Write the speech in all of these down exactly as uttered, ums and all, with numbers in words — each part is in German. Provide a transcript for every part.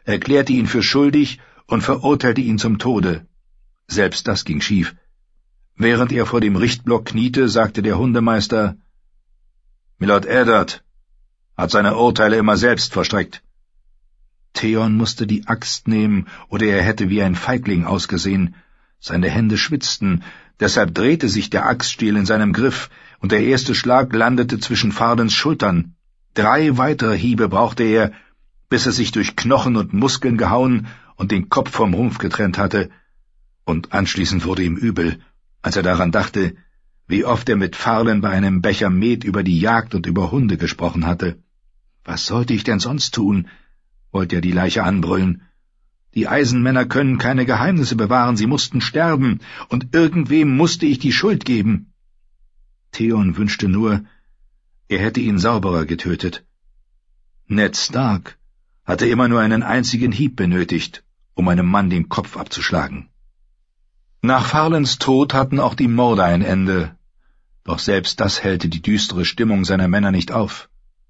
erklärte ihn für schuldig und verurteilte ihn zum Tode. Selbst das ging schief. Während er vor dem Richtblock kniete, sagte der Hundemeister: »Milord Eddard hat seine Urteile immer selbst vollstreckt.« Theon musste die Axt nehmen, oder er hätte wie ein Feigling ausgesehen. Seine Hände schwitzten, deshalb drehte sich der Axtstiel in seinem Griff, und der erste Schlag landete zwischen Farlens Schultern. Drei weitere Hiebe brauchte er, bis er sich durch Knochen und Muskeln gehauen und den Kopf vom Rumpf getrennt hatte. Und anschließend wurde ihm übel, als er daran dachte, wie oft er mit Farlen bei einem Becher Met über die Jagd und über Hunde gesprochen hatte. »Was sollte ich denn sonst tun?« wollte er die Leiche anbrüllen. »Die Eisenmänner können keine Geheimnisse bewahren, sie mussten sterben, und irgendwem musste ich die Schuld geben.« Theon wünschte nur, er hätte ihn sauberer getötet. Ned Stark hatte immer nur einen einzigen Hieb benötigt, um einem Mann den Kopf abzuschlagen. Nach Farlens Tod hatten auch die Morde ein Ende, doch selbst das hellte die düstere Stimmung seiner Männer nicht auf.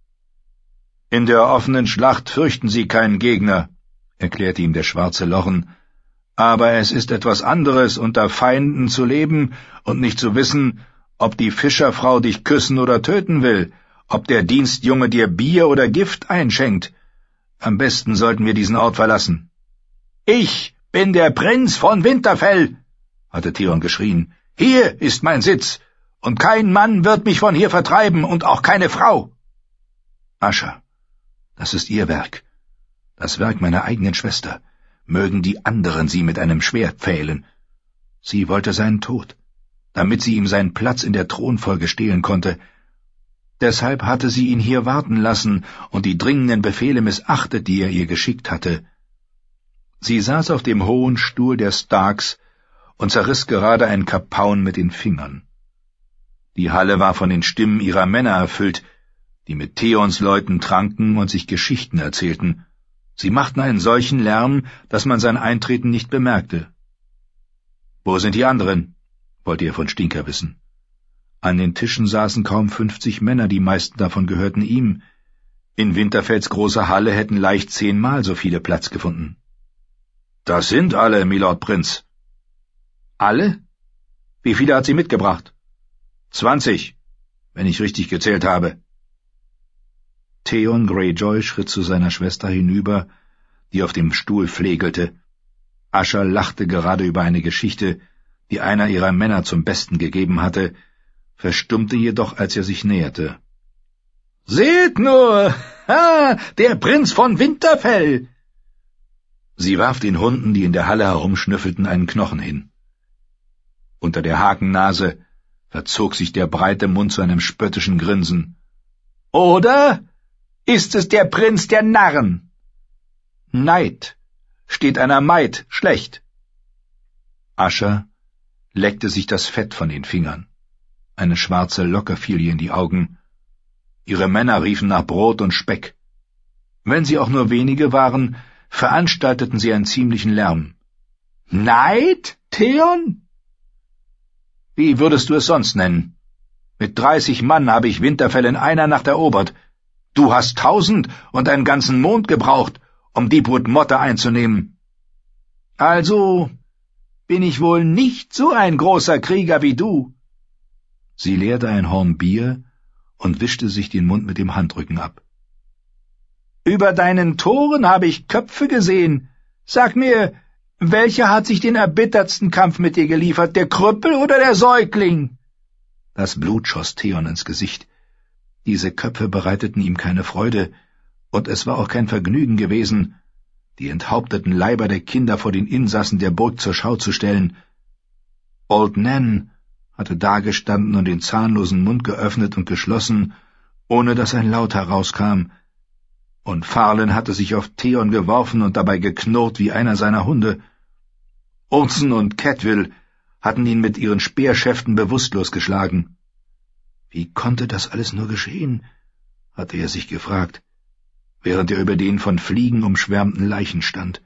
»In der offenen Schlacht fürchten sie keinen Gegner«, erklärte ihm der schwarze Lochen, »aber es ist etwas anderes, unter Feinden zu leben und nicht zu wissen, ob die Fischerfrau dich küssen oder töten will, ob der Dienstjunge dir Bier oder Gift einschenkt. Am besten sollten wir diesen Ort verlassen.« »Ich bin der Prinz von Winterfell«, hatte Theon geschrien. »Hier ist mein Sitz, und kein Mann wird mich von hier vertreiben, und auch keine Frau.« »Asha, das ist ihr Werk, das Werk meiner eigenen Schwester. Mögen die anderen sie mit einem Schwert pfählen. Sie wollte seinen Tod, damit sie ihm seinen Platz in der Thronfolge stehlen konnte. Deshalb hatte sie ihn hier warten lassen und die dringenden Befehle missachtet, die er ihr geschickt hatte. Sie saß auf dem hohen Stuhl der Starks und zerriss gerade ein Kapaun mit den Fingern. Die Halle war von den Stimmen ihrer Männer erfüllt, die mit Theons Leuten tranken und sich Geschichten erzählten. Sie machten einen solchen Lärm, dass man sein Eintreten nicht bemerkte. »Wo sind die anderen?« wollte er von Stinker wissen. An den Tischen saßen kaum fünfzig Männer, die meisten davon gehörten ihm. In Winterfells großer Halle hätten leicht zehnmal so viele Platz gefunden. »Das sind alle, Milord Prinz.« »Alle? Wie viele hat sie mitgebracht?« »Zwanzig, wenn ich richtig gezählt habe.« Theon Greyjoy schritt zu seiner Schwester hinüber, die auf dem Stuhl pflegelte. Asha lachte gerade über eine Geschichte, die einer ihrer Männer zum Besten gegeben hatte, verstummte jedoch, als er sich näherte. »Seht nur! Ha! Der Prinz von Winterfell!« Sie warf den Hunden, die in der Halle herumschnüffelten, einen Knochen hin. Unter der Hakennase verzog sich der breite Mund zu einem spöttischen Grinsen. »Oder ist es der Prinz der Narren? Neid steht einer Maid schlecht.« Asha leckte sich das Fett von den Fingern. Eine schwarze Locke fiel ihr in die Augen. Ihre Männer riefen nach Brot und Speck. Wenn sie auch nur wenige waren, veranstalteten sie einen ziemlichen Lärm. »Neid, Theon? Wie würdest du es sonst nennen? Mit dreißig Mann habe ich Winterfell in einer Nacht erobert. Du hast tausend und einen ganzen Mond gebraucht, um Deepwood Motte einzunehmen. Also bin ich wohl nicht so ein großer Krieger wie du.« Sie leerte ein Horn Bier und wischte sich den Mund mit dem Handrücken ab. »Über deinen Toren habe ich Köpfe gesehen. Sag mir, welcher hat sich den erbittertsten Kampf mit dir geliefert, der Krüppel oder der Säugling?« Das Blut schoss Theon ins Gesicht. Diese Köpfe bereiteten ihm keine Freude, und es war auch kein Vergnügen gewesen, die enthaupteten Leiber der Kinder vor den Insassen der Burg zur Schau zu stellen. Old Nan hatte dagestanden und den zahnlosen Mund geöffnet und geschlossen, ohne dass ein Laut herauskam, und Farlen hatte sich auf Theon geworfen und dabei geknurrt wie einer seiner Hunde. Urzen und Cetwyl hatten ihn mit ihren Speerschäften bewusstlos geschlagen. Wie konnte das alles nur geschehen, hatte er sich gefragt, während er über den von Fliegen umschwärmten Leichen stand.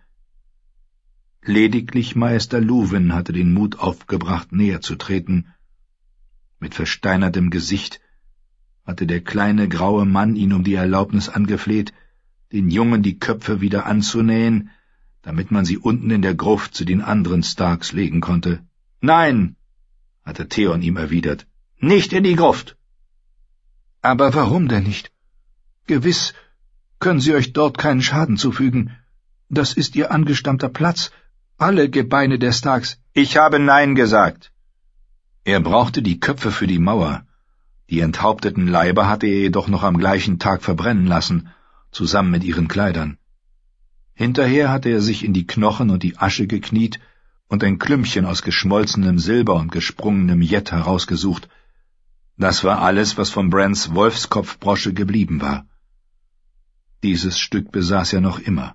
Lediglich Meister Luwin hatte den Mut aufgebracht, näher zu treten. Mit versteinertem Gesicht hatte der kleine graue Mann ihn um die Erlaubnis angefleht, den Jungen die Köpfe wieder anzunähen, damit man sie unten in der Gruft zu den anderen Starks legen konnte. »Nein«, hatte Theon ihm erwidert, »nicht in die Gruft!« »Aber warum denn nicht? Gewiss können Sie euch dort keinen Schaden zufügen. Das ist Ihr angestammter Platz, alle Gebeine der Starks.« »Ich habe Nein gesagt.« Er brauchte die Köpfe für die Mauer. Die enthaupteten Leiber hatte er jedoch noch am gleichen Tag verbrennen lassen, zusammen mit ihren Kleidern. Hinterher hatte er sich in die Knochen und die Asche gekniet und ein Klümpchen aus geschmolzenem Silber und gesprungenem Jet herausgesucht. Das war alles, was von Brans Wolfskopfbrosche geblieben war. Dieses Stück besaß er noch immer.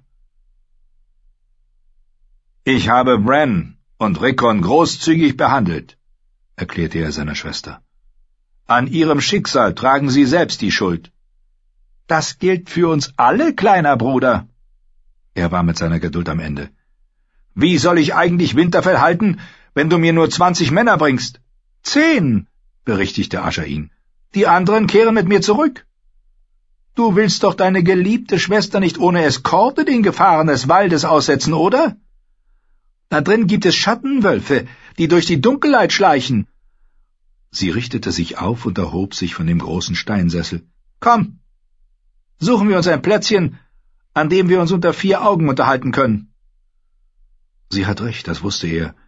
»Ich habe Bran und Rickon großzügig behandelt«, erklärte er seiner Schwester. »An ihrem Schicksal tragen sie selbst die Schuld.« »Das gilt für uns alle, kleiner Bruder.« Er war mit seiner Geduld am Ende. »Wie soll ich eigentlich Winterfell halten, wenn du mir nur zwanzig Männer bringst?« »Zehn«, berichtigte Asher ihn. »Die anderen kehren mit mir zurück.« »Du willst doch deine geliebte Schwester nicht ohne Eskorte den Gefahren des Waldes aussetzen, oder? Da drin gibt es Schattenwölfe, die durch die Dunkelheit schleichen.« Sie richtete sich auf und erhob sich von dem großen Steinsessel. »Komm, suchen wir uns ein Plätzchen, an dem wir uns unter vier Augen unterhalten können.« Sie hat recht, das wusste er.